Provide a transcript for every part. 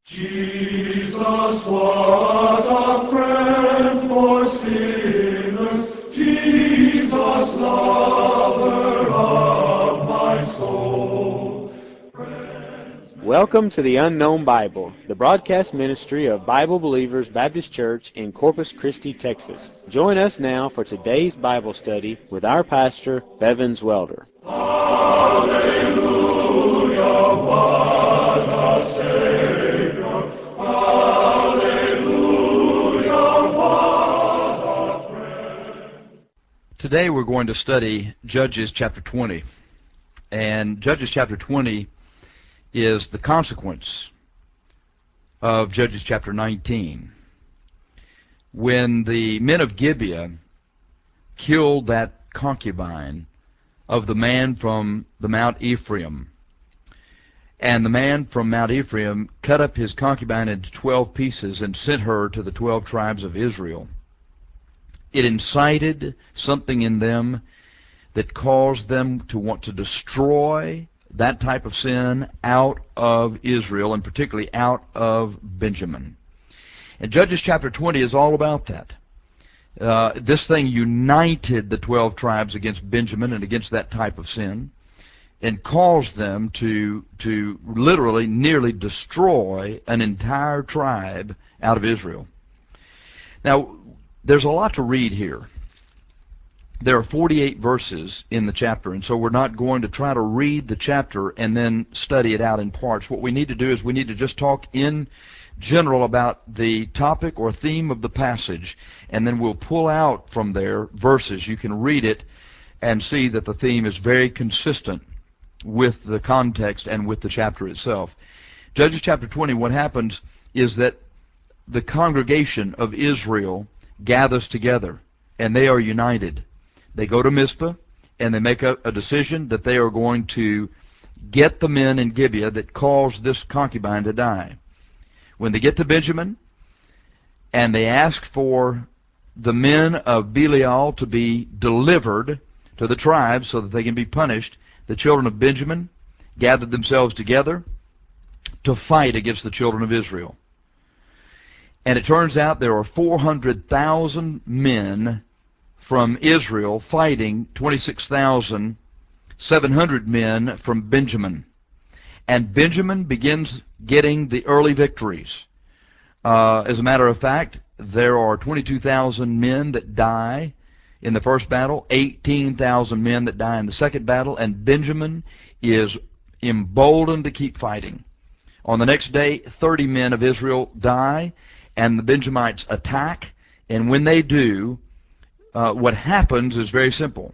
Jesus, what a friend for sinners, Jesus, lover of my soul. Welcome to the Unknown Bible, the broadcast ministry of Bible Believers Baptist Church in Corpus Christi, Texas. Join us now for today's Bible study with our pastor, Bevins Welder. Hallelujah, what a Savior. Hallelujah, what a friend. Today we're going to study Judges chapter 20. And Judges chapter 20 is the consequence of Judges chapter 19. When the men of Gibeah killed that concubine of the man from the Mount Ephraim, and the man from Mount Ephraim cut up his concubine into 12 pieces and sent her to the 12 tribes of Israel, it incited something in them that caused them to want to destroy that type of sin out of Israel, and particularly out of Benjamin. And Judges chapter 20 is all about that. This thing united the 12 tribes against Benjamin and against that type of sin, and caused them to literally nearly destroy an entire tribe out of Israel. Now, there's a lot to read here. There are 48 verses in the chapter, and so we're not going to try to read the chapter and then study it out in parts. What we need to do is we need to just talk in general about the topic or theme of the passage, and then we'll pull out from there verses. You can read it and see that the theme is very consistent with the context and with the chapter itself. Judges chapter 20, what happens is that the congregation of Israel gathers together, and they are united. They go to Mizpah, and they make a decision that they are going to get the men in Gibeah that caused this concubine to die. When they get to Benjamin, and they ask for the men of Belial to be delivered to the tribes so that they can be punished, the children of Benjamin gathered themselves together to fight against the children of Israel. And it turns out there are 400,000 men from Israel fighting 26,700 men from Benjamin. And Benjamin begins getting the early victories. As a matter of fact, there are 22,000 men that die in the first battle, 18,000 men that die in the second battle, and Benjamin is emboldened to keep fighting. On the next day, 30 men of Israel die, and the Benjamites attack, and when they do, what happens is very simple.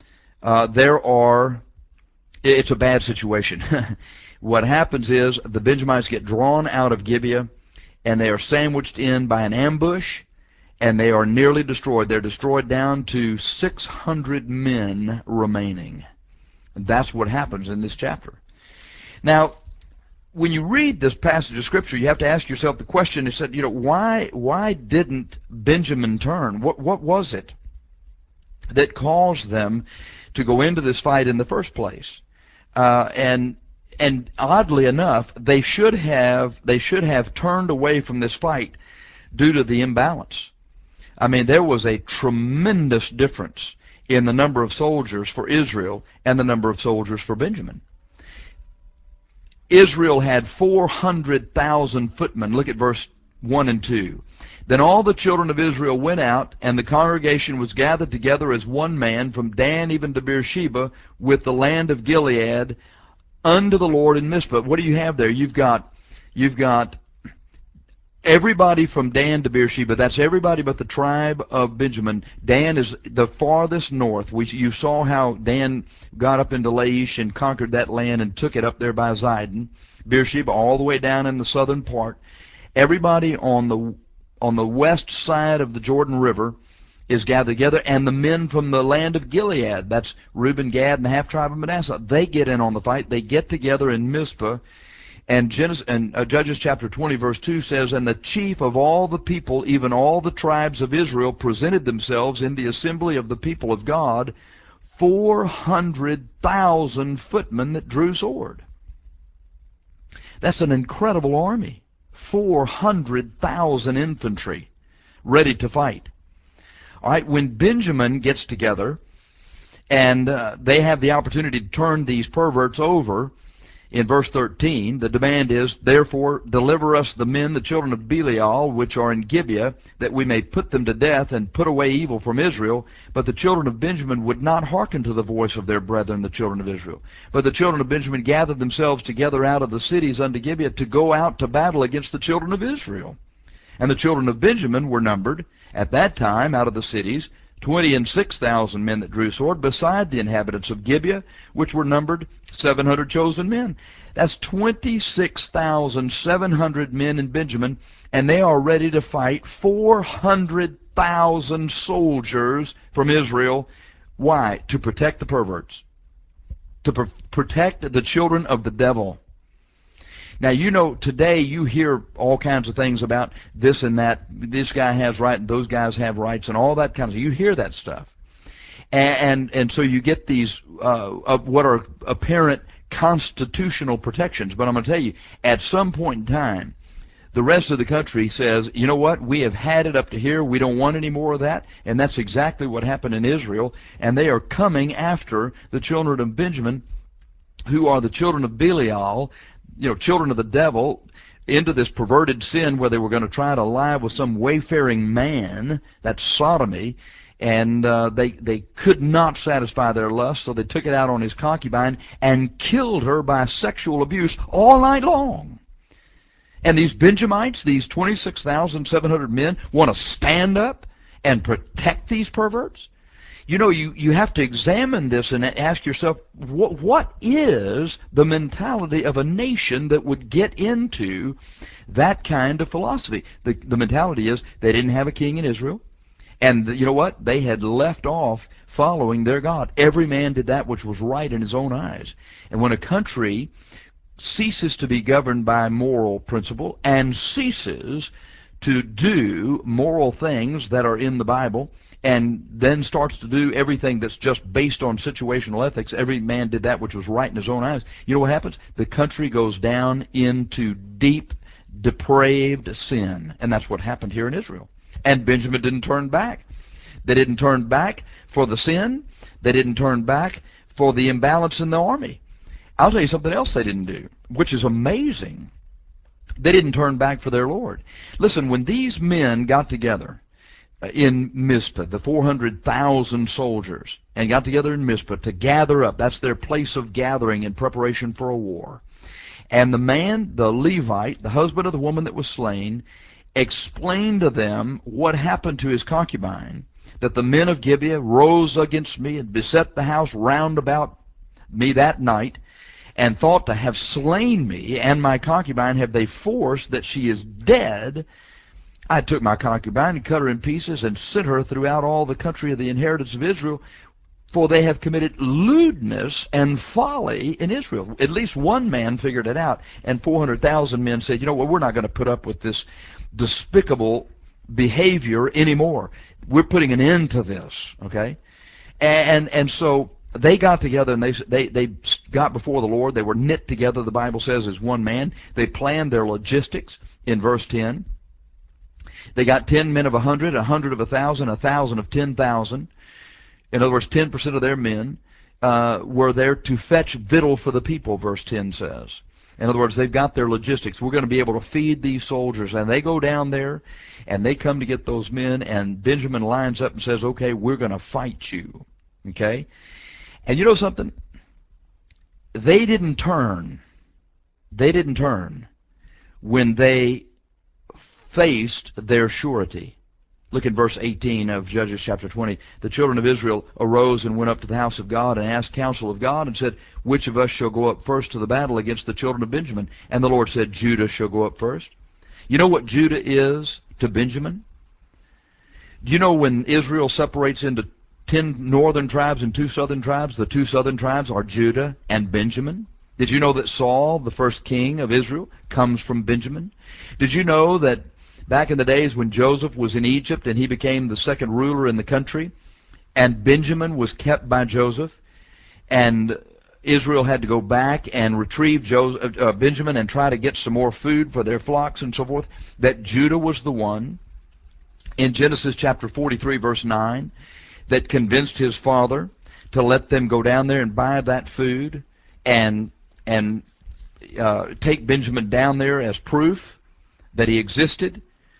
It's a bad situation. What happens is the Benjamites get drawn out of Gibeah, and they are sandwiched in by an ambush, and they are nearly destroyed. They're destroyed down to 600 men remaining. And that's what happens in this chapter. Now, when you read this passage of Scripture, you have to ask yourself the question, it said, why didn't Benjamin turn? What was it that caused them to go into this fight in the first place? And oddly enough, they should have turned away from this fight due to the imbalance. I mean, there was a tremendous difference in the number of soldiers for Israel and the number of soldiers for Benjamin. Israel had 400,000 footmen. Look at verse 1 and 2. Then all the children of Israel went out, and the congregation was gathered together as one man from Dan even to Beersheba with the land of Gilead unto the Lord in Mizpah. What do you have there? You've got everybody from Dan to Beersheba. That's everybody but the tribe of Benjamin. Dan is the farthest north. You saw how Dan got up into Laish and conquered that land and took it up there by Zidon. Beersheba all the way down in the southern part. Everybody on the west side of the Jordan River is gathered together, and the men from the land of Gilead, that's Reuben, Gad, and the half-tribe of Manasseh, they get in on the fight. They get together in Mizpah, and Judges chapter 20, verse 2 says, And the chief of all the people, even all the tribes of Israel, presented themselves in the assembly of the people of God, 400,000 footmen that drew sword. That's an incredible army. 400,000 infantry ready to fight. All right, when Benjamin gets together and they have the opportunity to turn these perverts over, in verse 13, the demand is, therefore deliver us the men, the children of Belial, which are in Gibeah, that we may put them to death and put away evil from Israel. But the children of Benjamin would not hearken to the voice of their brethren, the children of Israel. But the children of Benjamin gathered themselves together out of the cities unto Gibeah to go out to battle against the children of Israel. And the children of Benjamin were numbered at that time out of the cities 26,000 men that drew sword, beside the inhabitants of Gibeah, which were numbered 700 chosen men. That's 26,700 men in Benjamin, and they are ready to fight 400,000 soldiers from Israel. Why? To protect the perverts, to protect the children of the devil. Now, you know, today you hear all kinds of things about this and that. This guy has right and those guys have rights and all that kind of stuff. You hear that stuff. And so you get these of what are apparent constitutional protections. But I'm going to tell you, at some point in time, the rest of the country says, you know what, we have had it up to here. We don't want any more of that. And that's exactly what happened in Israel. And they are coming after the children of Benjamin, who are the children of Belial, you know, children of the devil, into this perverted sin where they were going to try to lie with some wayfaring man. That's sodomy. And they could not satisfy their lust, so they took it out on his concubine and killed her by sexual abuse all night long. And these Benjamites, these 26,700 men, want to stand up and protect these perverts? You know, you have to examine this and ask yourself, what is the mentality of a nation that would get into that kind of philosophy? The mentality is they didn't have a king in Israel, and you know what? They had left off following their God. Every man did that which was right in his own eyes. And when a country ceases to be governed by moral principle and ceases to do moral things that are in the Bible, and then starts to do everything that's just based on situational ethics, every man did that which was right in his own eyes, you know what happens? The country goes down into deep, depraved sin. And that's what happened here in Israel. And Benjamin didn't turn back. They didn't turn back for the sin. They didn't turn back for the imbalance in the army. I'll tell you something else they didn't do, which is amazing. They didn't turn back for their Lord. Listen, when these men got together in Mizpah, the 400,000 soldiers, and got together in Mizpah to gather up, that's their place of gathering in preparation for a war. And the man, the Levite, the husband of the woman that was slain, explained to them what happened to his concubine, that the men of Gibeah rose against me and beset the house round about me that night, and thought to have slain me, and my concubine have they forced that she is dead. I took my concubine and cut her in pieces and sent her throughout all the country of the inheritance of Israel, for they have committed lewdness and folly in Israel. At least one man figured it out, and 400,000 men said, you know what, we're not going to put up with this despicable behavior anymore. We're putting an end to this, okay? And so they got together and they got before the Lord. They were knit together, the Bible says, as one man. They planned their logistics in verse 10. They got 10 men of 100, 100 of 1,000, 1,000 of 10,000. In other words, 10% of their men were there to fetch victual for the people, verse 10 says. In other words, they've got their logistics. We're going to be able to feed these soldiers. And they go down there, and they come to get those men, and Benjamin lines up and says, okay, we're going to fight you. Okay? And you know something? They didn't turn. They didn't turn when they faced their surety. Look at verse 18 of Judges chapter 20. The children of Israel arose and went up to the house of God and asked counsel of God and said, which of us shall go up first to the battle against the children of Benjamin? And the Lord said, Judah shall go up first. You know what Judah is to Benjamin? Do you know when Israel separates into 10 northern tribes and 2 southern tribes, the 2 southern tribes are Judah and Benjamin? Did you know that Saul, the first king of Israel, comes from Benjamin? Did you know that back in the days when Joseph was in Egypt and he became the second ruler in the country, and Benjamin was kept by Joseph, and Israel had to go back and retrieve Benjamin and try to get some more food for their flocks and so forth, that Judah was the one in Genesis chapter 43 verse 9 that convinced his father to let them go down there and buy that food and take Benjamin down there as proof that he existed.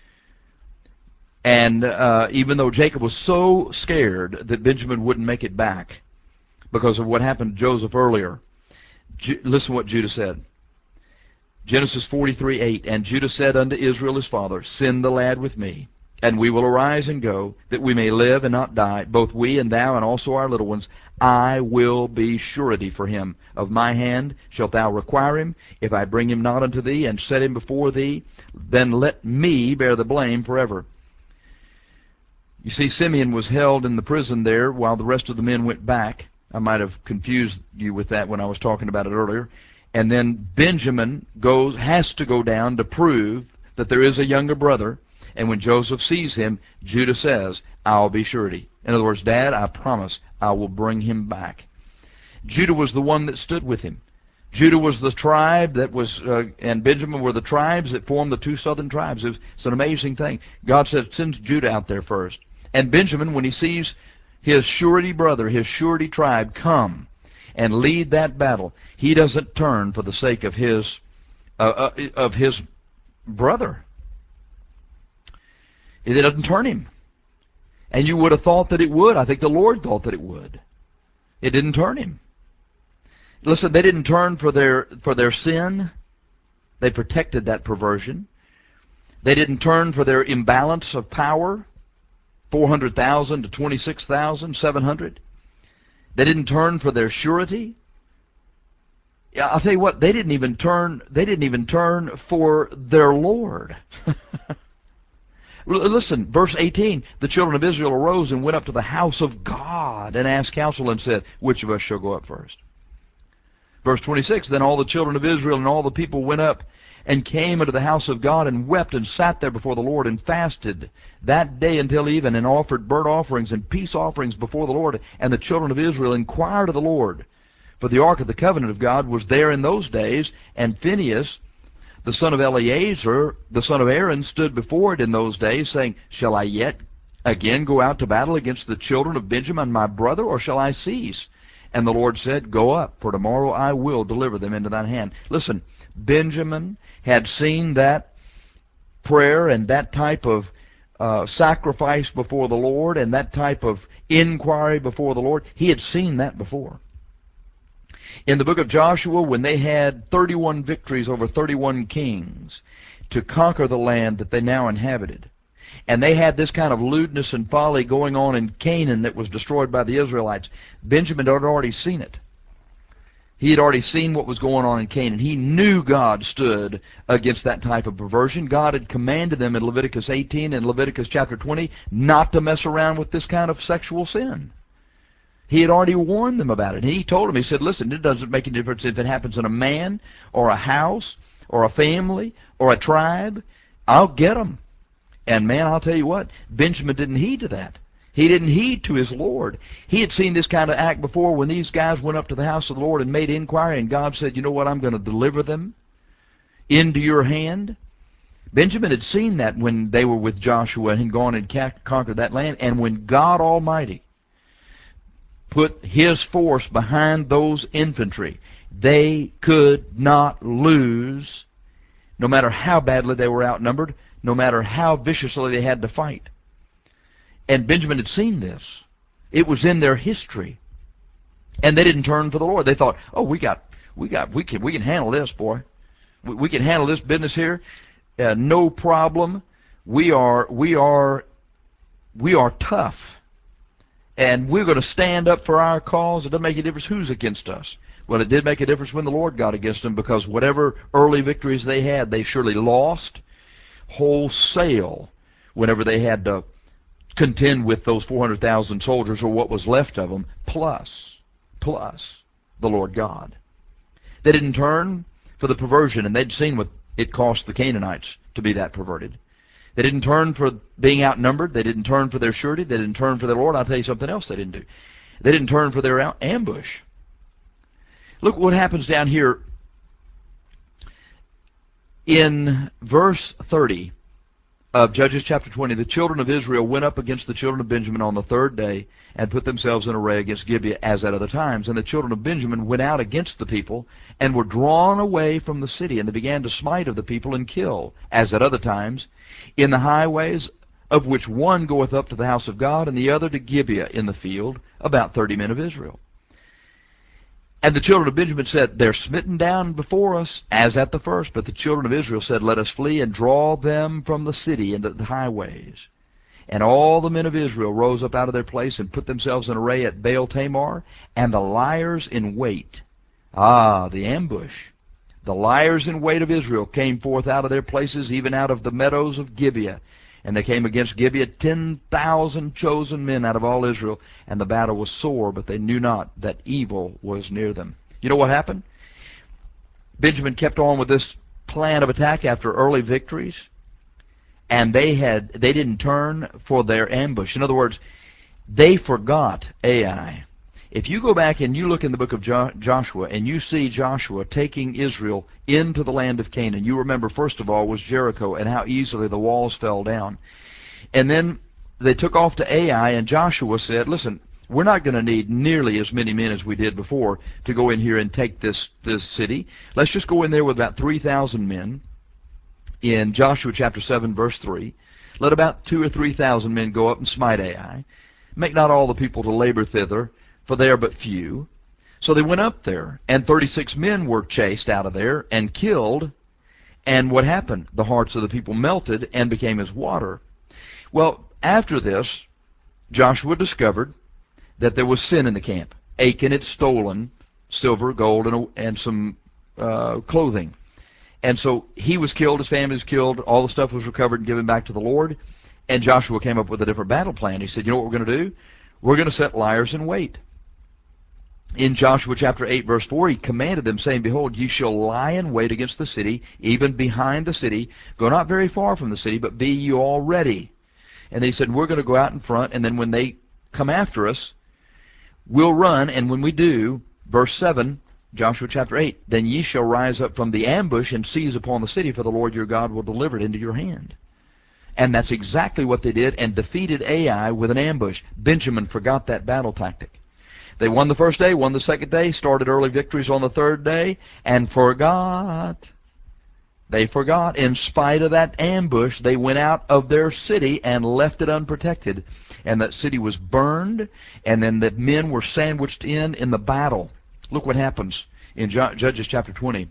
And even though Jacob was so scared that Benjamin wouldn't make it back because of what happened to Joseph earlier, listen what Judah said. Genesis 43:8, and Judah said unto Israel his father, send the lad with me, and we will arise and go, that we may live and not die, both we and thou and also our little ones. I will be surety for him. Of my hand shalt thou require him. If I bring him not unto thee, and set him before thee, then let me bear the blame forever. You see, Simeon was held in the prison there while the rest of the men went back. I might have confused you with that when I was talking about it earlier. And then Benjamin has to go down to prove that there is a younger brother. And when Joseph sees him, Judah says, I'll be surety. In other words, Dad, I promise I will bring him back. Judah was the one that stood with him. Judah was the tribe that was, and Benjamin were the tribes that formed the two southern tribes. It's an amazing thing. God said, send Judah out there first. And Benjamin, when he sees his surety brother, his surety tribe come and lead that battle, he doesn't turn for the sake of his brother. It doesn't turn him. And you would have thought that it would. I think the Lord thought that it would. It didn't turn him. Listen, they didn't turn for their sin. They protected that perversion. They didn't turn for their imbalance of power, 400,000 to 26,700. They didn't turn for their surety. Yeah, I'll tell you what, they didn't even turn for their Lord. Listen, verse 18, the children of Israel arose and went up to the house of God and asked counsel and said, which of us shall go up first? Verse 26, then all the children of Israel and all the people went up and came into the house of God and wept and sat there before the Lord and fasted that day until even, and offered burnt offerings and peace offerings before the Lord. And the children of Israel inquired of the Lord, for the ark of the covenant of God was there in those days, and Phinehas, the son of Eleazar, the son of Aaron, stood before it in those days, saying, shall I yet again go out to battle against the children of Benjamin my brother, or shall I cease? And the Lord said, go up, for tomorrow I will deliver them into thine hand. Listen, Benjamin had seen that prayer and that type of sacrifice before the Lord and that type of inquiry before the Lord. He had seen that before. In the book of Joshua, when they had 31 victories over 31 kings to conquer the land that they now inhabited, and they had this kind of lewdness and folly going on in Canaan that was destroyed by the Israelites, Benjamin had already seen it. He had already seen what was going on in Canaan. He knew God stood against that type of perversion. God had commanded them in Leviticus 18 and Leviticus chapter 20 not to mess around with this kind of sexual sin. He had already warned them about it. He told them, he said, listen, it doesn't make any difference if it happens in a man or a house or a family or a tribe. I'll get them. And man, I'll tell you what, Benjamin didn't heed to that. He didn't heed to his Lord. He had seen this kind of act before when these guys went up to the house of the Lord and made inquiry, and God said, you know what, I'm going to deliver them into your hand. Benjamin had seen that when they were with Joshua and had gone and conquered that land. And when God Almighty put his force behind those infantry, they could not lose, no matter how badly they were outnumbered, no matter how viciously they had to fight. And Benjamin had seen this. It was in their history. And they didn't turn for the Lord. They thought, oh, we can handle this, boy. We can handle this business here. No problem. We are tough. And we're going to stand up for our cause. It doesn't make a difference who's against us. Well, it did make a difference when the Lord got against them, because whatever early victories they had, they surely lost wholesale whenever they had to contend with those 400,000 soldiers, or what was left of them, plus the Lord God. They didn't turn for the perversion, and they'd seen what it cost the Canaanites to be that perverted. They didn't turn for being outnumbered. They didn't turn for their surety. They didn't turn for their Lord. I'll tell you something else they didn't do. They didn't turn for their ambush. Look what happens down here in verse 30 of Judges chapter 20. The children of Israel went up against the children of Benjamin on the third day and put themselves in array against Gibeah as at other times. And the children of Benjamin went out against the people and were drawn away from the city. And they began to smite of the people and kill, as at other times, in the highways, of which one goeth up to the house of God, and the other to Gibeah in the field, about 30 men of Israel. And the children of Benjamin said, They're smitten down before us, as at the first. But the children of Israel said, Let us flee and draw them from the city into the highways. And all the men of Israel rose up out of their place and put themselves in array at Baal Tamar, and the liers in wait. The ambush. The liers in wait of Israel came forth out of their places, even out of the meadows of Gibeah. And they came against Gibeah 10,000 chosen men out of all Israel. And the battle was sore, but they knew not that evil was near them. You know what happened? Benjamin kept on with this plan of attack after early victories. And they didn't turn for their ambush. In other words, they forgot Ai. If you go back and you look in the book of Joshua, and you see Joshua taking Israel into the land of Canaan, you remember, first of all, was Jericho and how easily the walls fell down. And then they took off to Ai, and Joshua said, listen, we're not going to need nearly as many men as we did before to go in here and take this city. Let's just go in there with about 3,000 men. In Joshua chapter 7, verse 3, let about 2,000 or 3,000 men go up and smite Ai. Make not all the people to labor thither, for they are but few. So they went up there, and 36 men were chased out of there and killed. And what happened? The hearts of the people melted and became as water. Well, after this, Joshua discovered that there was sin in the camp. Achan had stolen silver, gold, and some clothing. And so he was killed, his family was killed, all the stuff was recovered and given back to the Lord. And Joshua came up with a different battle plan. He said, you know what we're going to do? We're going to set liers in wait. In Joshua chapter 8, verse 4, he commanded them, saying, Behold, ye shall lie in wait against the city, even behind the city. Go not very far from the city, but be you all ready. And they said, we're going to go out in front, and then when they come after us, we'll run, and when we do, verse 7, Joshua chapter 8, then ye shall rise up from the ambush and seize upon the city, for the Lord your God will deliver it into your hand. And that's exactly what they did, and defeated Ai with an ambush. Benjamin forgot that battle tactic. They won the first day, won the second day, started early victories on the third day, and forgot. They forgot. In spite of that ambush, they went out of their city and left it unprotected. And that city was burned, and then the men were sandwiched in the battle. Look what happens in Judges chapter 20.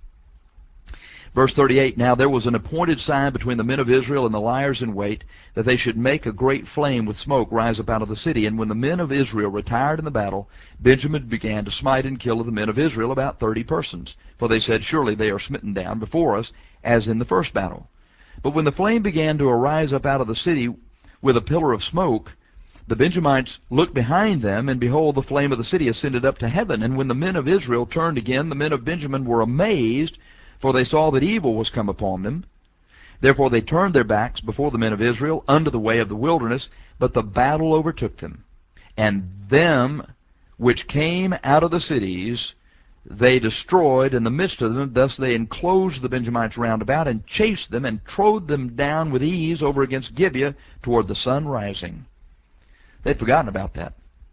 Verse 38, Now there was an appointed sign between the men of Israel and the liers in wait, that they should make a great flame with smoke rise up out of the city. And when the men of Israel retired in the battle, Benjamin began to smite and kill of the men of Israel about 30 persons. For they said, Surely they are smitten down before us, as in the first battle. But when the flame began to arise up out of the city with a pillar of smoke, the Benjamites looked behind them, and behold, the flame of the city ascended up to heaven. And when the men of Israel turned again, the men of Benjamin were amazed, for they saw that evil was come upon them. Therefore they turned their backs before the men of Israel unto the way of the wilderness, but the battle overtook them. And them which came out of the cities they destroyed in the midst of them. Thus they enclosed the Benjamites round about, and chased them, and trode them down with ease over against Gibeah toward the sun rising. They'd forgotten about that.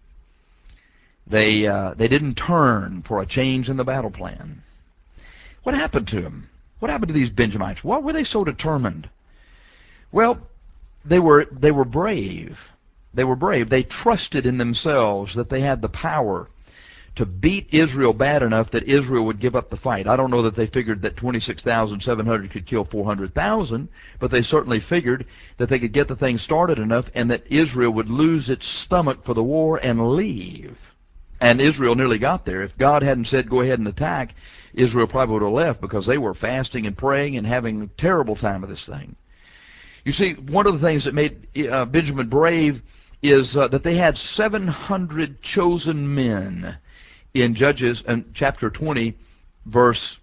They didn't turn for a change in the battle plan. What happened to them? What happened to these Benjamites? Why were they so determined? Well, they were brave. They were brave. They trusted in themselves that they had the power to beat Israel bad enough that Israel would give up the fight. I don't know that they figured that 26,700 could kill 400,000, but they certainly figured that they could get the thing started enough and that Israel would lose its stomach for the war and leave. And Israel nearly got there. If God hadn't said go ahead and attack, Israel probably would have left, because they were fasting and praying and having a terrible time of this thing. You see, one of the things that made Benjamin brave is that they had 700 chosen men. In Judges chapter 20, verse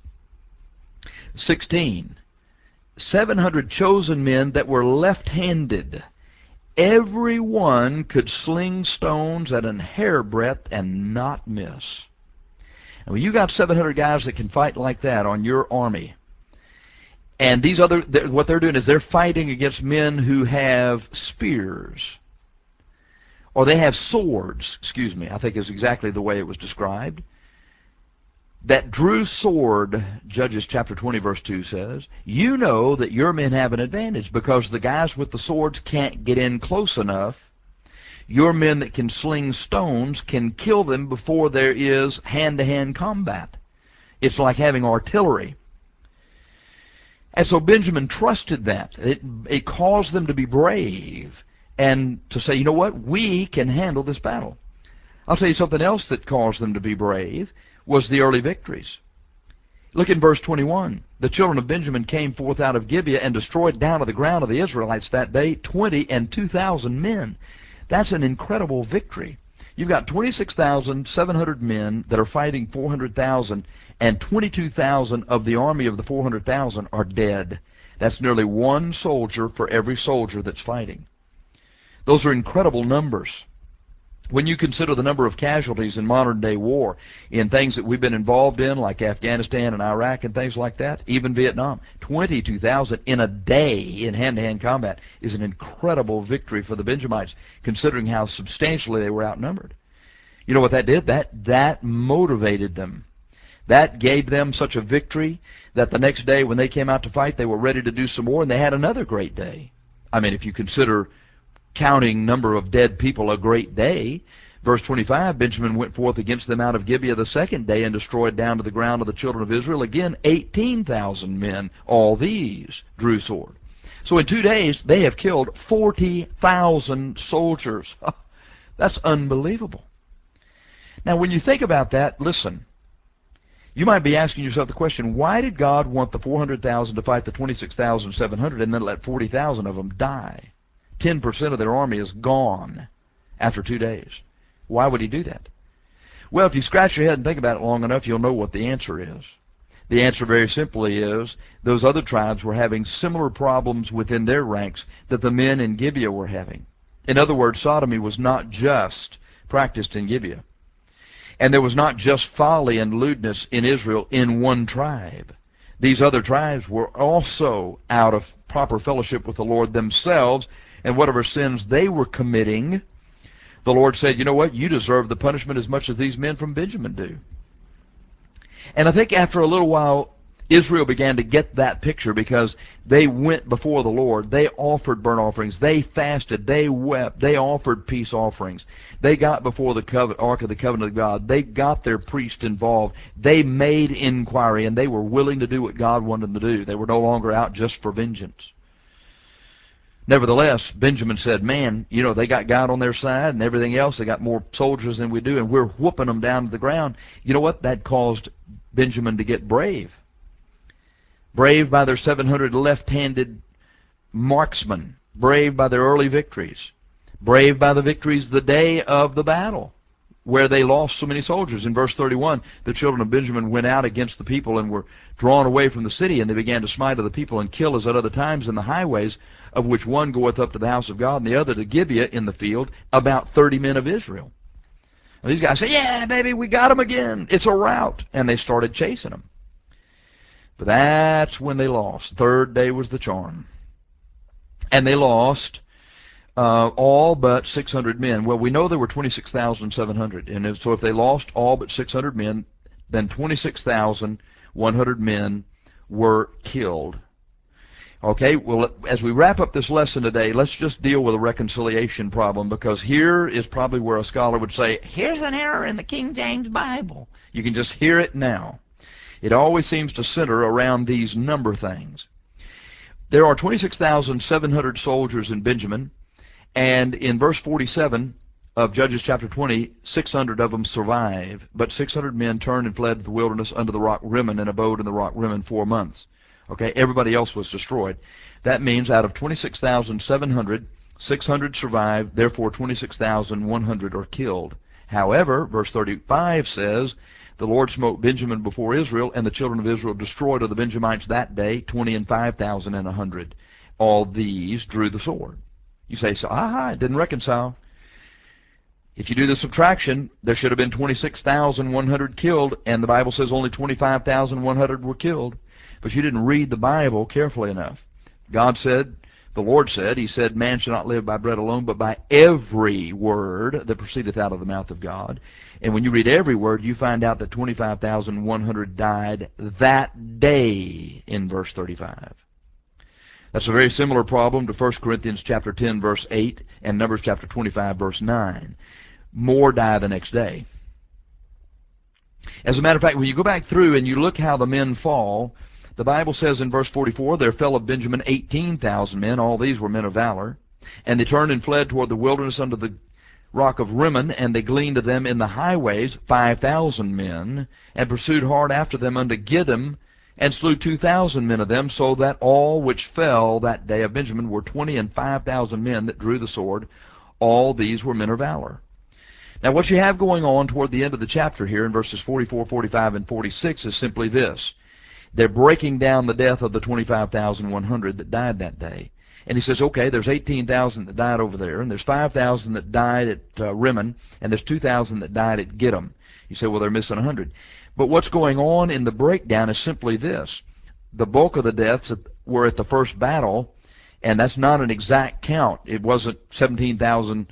16, 700 chosen men that were left-handed. Every one could sling stones at an hairbreadth and not miss. And when you got 700 guys that can fight like that on your army, and these other, what they're doing is they're fighting against men who have spears, or they have swords, excuse me, I think is exactly the way it was described. That drew sword, Judges chapter 20 verse 2 says, you know that your men have an advantage because the guys with the swords can't get in close enough. Your men that can sling stones can kill them before there is hand-to-hand combat. It's like having artillery. And so Benjamin trusted that. It caused them to be brave and to say, you know what, we can handle this battle. I'll tell you something else that caused them to be brave was the early victories. Look in verse 21. The children of Benjamin came forth out of Gibeah and destroyed down to the ground of the Israelites that day 22,000 men. That's an incredible victory. You've got 26,700 men that are fighting 400,000, and 22,000 of the army of the 400,000 are dead. That's nearly one soldier for every soldier that's fighting. Those are incredible numbers. When you consider the number of casualties in modern-day war, in things that we've been involved in, like Afghanistan and Iraq and things like that, even Vietnam, 22,000 in a day in hand-to-hand combat is an incredible victory for the Benjamites, considering how substantially they were outnumbered. You know what that did? That motivated them. That gave them such a victory that the next day when they came out to fight, they were ready to do some more, and they had another great day. I mean, if you consider counting number of dead people a great day. Verse 25, Benjamin went forth against them out of Gibeah the second day and destroyed down to the ground of the children of Israel again 18,000 men. All these drew sword. So in 2 days they have killed 40,000 soldiers. That's unbelievable. Now when you think about that, listen, you might be asking yourself the question, why did God want the 400,000 to fight the 26,700 and then let 40,000 of them die? 10% of their army is gone after 2 days. Why would he do that? Well, if you scratch your head and think about it long enough, you'll know what the answer is. The answer very simply is those other tribes were having similar problems within their ranks that the men in Gibeah were having. In other words, sodomy was not just practiced in Gibeah. And there was not just folly and lewdness in Israel in one tribe. These other tribes were also out of proper fellowship with the Lord themselves, and whatever sins they were committing, the Lord said, you know what, you deserve the punishment as much as these men from Benjamin do. And I think after a little while, Israel began to get that picture because they went before the Lord. They offered burnt offerings. They fasted. They wept. They offered peace offerings. They got before the Ark of the Covenant of God. They got their priest involved. They made inquiry, and they were willing to do what God wanted them to do. They were no longer out just for vengeance. Nevertheless, Benjamin said, man, you know, they got God on their side and everything else. They got more soldiers than we do, and we're whooping them down to the ground. You know what? That caused Benjamin to get brave. Brave by their 700 left-handed marksmen. Brave by their early victories. Brave by the victories the day of the battle, where they lost so many soldiers. In verse 31, the children of Benjamin went out against the people and were drawn away from the city, and they began to smite of the people and kill as at other times in the highways, of which one goeth up to the house of God and the other to Gibeah in the field, about 30 men of Israel. And these guys say, yeah, baby, we got them again. It's a rout. And they started chasing them. But that's when they lost. Third day was the charm. And they lost all but 600 men. Well, we know there were 26,700. And so if they lost all but 600 men, then 26,100 men were killed. Okay, well, as we wrap up this lesson today, let's just deal with a reconciliation problem, because here is probably where a scholar would say, here's an error in the King James Bible. You can just hear it now. It always seems to center around these number things. There are 26,700 soldiers in Benjamin, and in verse 47 of Judges chapter 20, 600 of them survive, but 600 men turned and fled to the wilderness under the rock Rimmon and abode in the rock Rimmon 4 months. Okay, everybody else was destroyed. That means out of 26,700, 600 survived, therefore 26,100 are killed. However, verse 35 says, the Lord smote Benjamin before Israel, and the children of Israel destroyed of the Benjamites that day 20 and 5,100. All these drew the sword. You say, so, it didn't reconcile. If you do the subtraction, there should have been 26,100 killed, and the Bible says only 25,100 were killed. But you didn't read the Bible carefully enough. God said, the Lord said, He said, man shall not live by bread alone, but by every word that proceedeth out of the mouth of God. And when you read every word, you find out that 25,100 died that day in verse 35. That's a very similar problem to 1 Corinthians chapter 10, verse 8, and Numbers chapter 25, verse 9. More die the next day. As a matter of fact, when you go back through and you look how the men fall, the Bible says in verse 44, there fell of Benjamin 18,000 men. All these were men of valor. And they turned and fled toward the wilderness under the rock of Rimmon, and they gleaned of them in the highways 5,000 men, and pursued hard after them unto Gidom, and slew 2,000 men of them, so that all which fell that day of Benjamin were 20 and 5,000 men that drew the sword. All these were men of valor. Now what you have going on toward the end of the chapter here in verses 44, 45, and 46 is simply this. They're breaking down the death of the 25,100 that died that day. And he says, okay, there's 18,000 that died over there, and there's 5,000 that died at Rimmon, and there's 2,000 that died at Gidom. You say, well, they're missing 100. But what's going on in the breakdown is simply this. The bulk of the deaths were at the first battle, and that's not an exact count. It wasn't 17,000,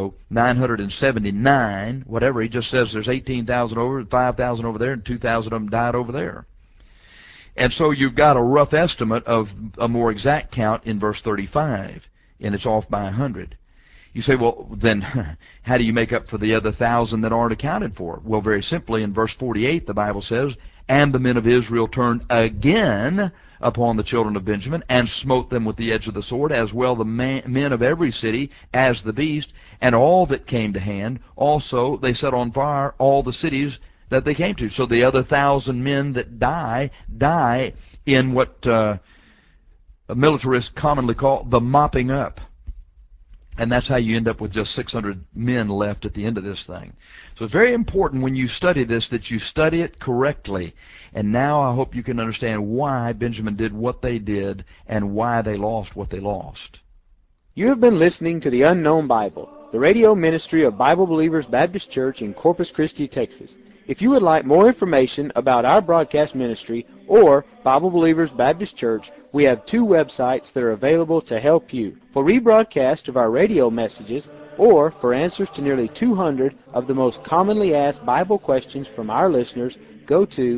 979, whatever. He just says there's 18,000 over, 5,000 over there, and 2,000 of them died over there. And so you've got a rough estimate of a more exact count in verse 35, and it's off by 100. You say, well, then how do you make up for the other 1,000 that aren't accounted for? Well, very simply, in verse 48, the Bible says, and the men of Israel turned again upon the children of Benjamin, and smote them with the edge of the sword, as well the men of every city as the beast, and all that came to hand. Also they set on fire all the cities that they came to. So the other 1,000 men that die in what militarists commonly call the mopping up. And that's how you end up with just 600 men left at the end of this thing. So it's very important when you study this that you study it correctly. And now I hope you can understand why Benjamin did what they did and why they lost what they lost. You have been listening to the Unknown Bible, the radio ministry of Bible Believers Baptist Church in Corpus Christi, Texas. If you would like more information about our broadcast ministry or Bible Believers Baptist Church, we have two websites that are available to help you. For rebroadcast of our radio messages or for answers to nearly 200 of the most commonly asked Bible questions from our listeners, go to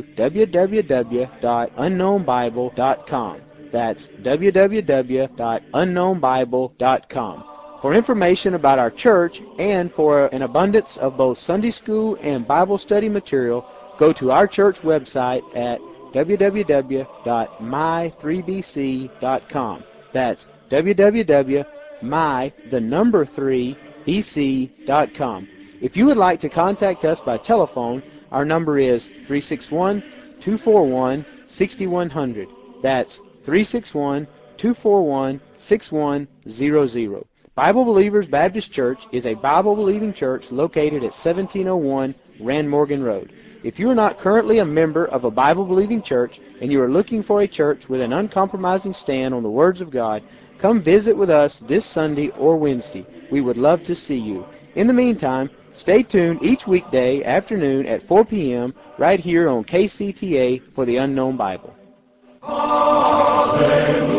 www.unknownbible.com. That's www.unknownbible.com. For information about our church and for an abundance of both Sunday school and Bible study material, go to our church website at www.my3bc.com. That's www.my3bc.com. If you would like to contact us by telephone, our number is 361-241-6100. That's 361-241-6100. Bible Believers Baptist Church is a Bible-believing church located at 1701 Rand Morgan Road. If you are not currently a member of a Bible-believing church and you are looking for a church with an uncompromising stand on the words of God, come visit with us this Sunday or Wednesday. We would love to see you. In the meantime, stay tuned each weekday afternoon at 4 p.m. right here on KCTA for the Unknown Bible. Hallelujah.